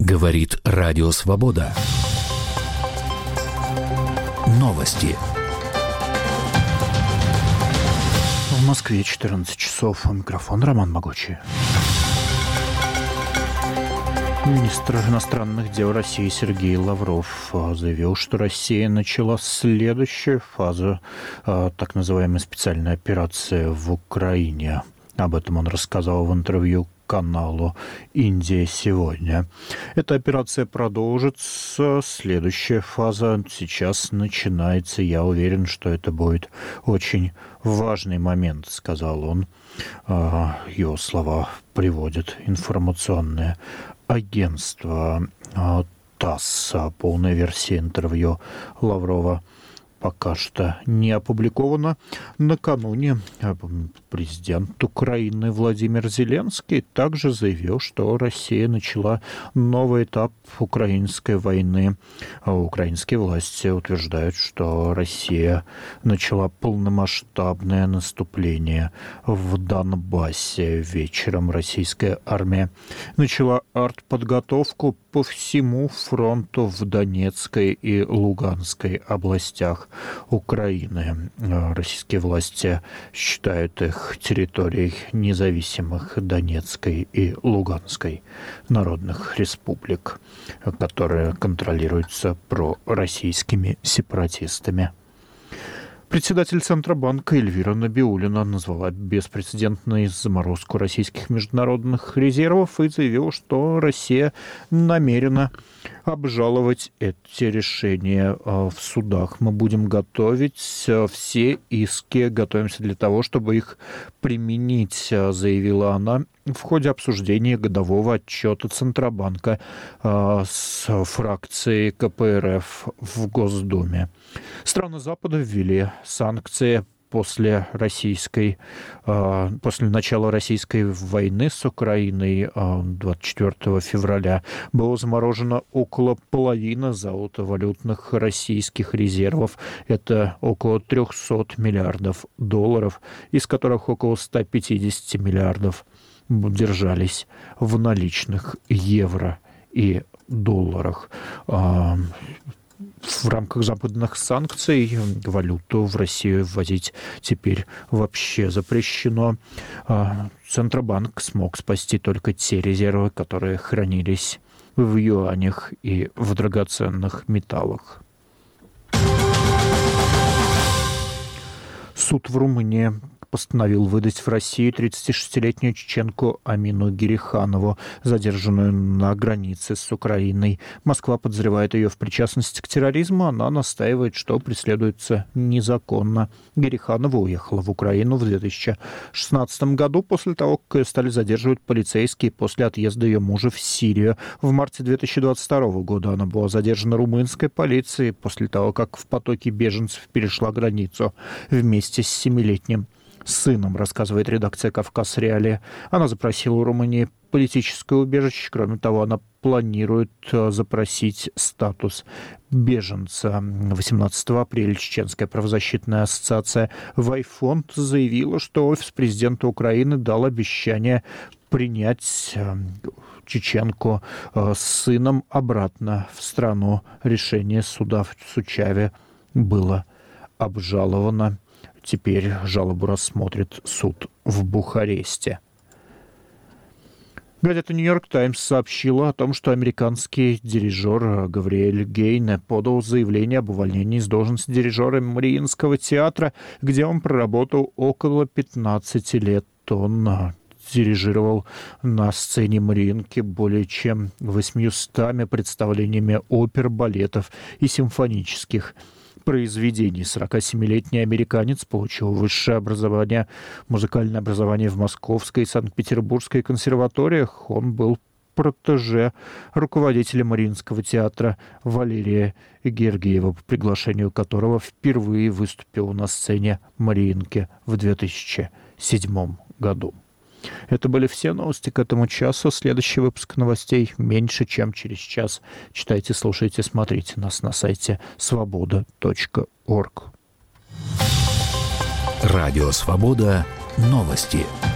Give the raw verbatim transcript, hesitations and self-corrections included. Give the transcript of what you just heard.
Говорит Радио Свобода. Новости. В Москве четырнадцать часов. Микрофон Роман Могучий. Министр иностранных дел России Сергей Лавров заявил, что Россия начала следующую фазу так называемой специальной операции в Украине. Об этом он рассказал в интервью каналу «Индия сегодня». Эта операция продолжится. Следующая фаза сейчас начинается. Я уверен, что это будет очень важный момент, сказал он. Его слова приводит информационное агентство ТАСС. Полная версия интервью Лаврова пока что не опубликовано. Накануне президент Украины Владимир Зеленский также заявил, что Россия начала новый этап украинской войны. Украинские власти утверждают, что Россия начала полномасштабное наступление в Донбассе. Вечером российская армия начала артподготовку по всему фронту в Донецкой и Луганской областях Украины. Российские власти считают их территорией независимых Донецкой и Луганской народных республик, которые контролируются пророссийскими сепаратистами. Председатель Центробанка Эльвира Набиуллина назвала беспрецедентной заморозку российских международных резервов и заявила, что Россия намерена обжаловать эти решения в судах. Мы будем готовить все иски, готовимся для того, чтобы их применить, заявила она в ходе обсуждения годового отчета Центробанка с фракцией ка пэ эр эф в Госдуме. Страны Запада ввели санкции после российской, после начала российской войны с Украиной двадцать четвёртого февраля. Было заморожено около половины золотовалютных российских резервов. Это около триста миллиардов долларов, из которых около сто пятьдесят миллиардов держались в наличных евро и долларах. В рамках западных санкций валюту в Россию ввозить теперь вообще запрещено. Центробанк смог спасти только те резервы, которые хранились в юанях и в драгоценных металлах. Суд в Румынии постановил выдать в Россию тридцатишестилетнюю чеченку Амину Гериханову, задержанную на границе с Украиной. Москва подозревает ее в причастности к терроризму. Она настаивает, что преследуется незаконно. Гериханова уехала в Украину в две тысячи шестнадцатом году после того, как ее стали задерживать полицейские после отъезда ее мужа в Сирию. В марте две тысячи двадцать второго года она была задержана румынской полицией после того, как в потоке беженцев перешла границу вместе с семилетним сыном, рассказывает редакция «Кавказ Реалии». Она запросила у Румынии политическое убежище. Кроме того, она планирует запросить статус беженца. восемнадцатого апреля Чеченская правозащитная ассоциация «Вайфонд» заявила, что офис президента Украины дал обещание принять чеченку с сыном обратно в страну. Решение суда в Сучаве было обжаловано. Теперь жалобу рассмотрит суд в Бухаресте. Газета «Нью-Йорк Таймс» сообщила о том, что американский дирижер Гавриэль Гейне подал заявление об увольнении с должности дирижера Мариинского театра, где он проработал около пятнадцати лет. Он дирижировал на сцене Мариинки более чем восьмистами представлениями опер, балетов и симфонических произведений. сорокасемилетний американец получил высшее образование, музыкальное образование в Московской и Санкт-Петербургской консерваториях. Он был протеже руководителя Мариинского театра Валерия Гергиева, по приглашению которого впервые выступил на сцене Мариинки в две тысячи седьмом году. Это были все новости к этому часу. Следующий выпуск новостей меньше, чем через час. Читайте, слушайте, смотрите нас на сайте свобода точка орг. Радио «Свобода». Новости.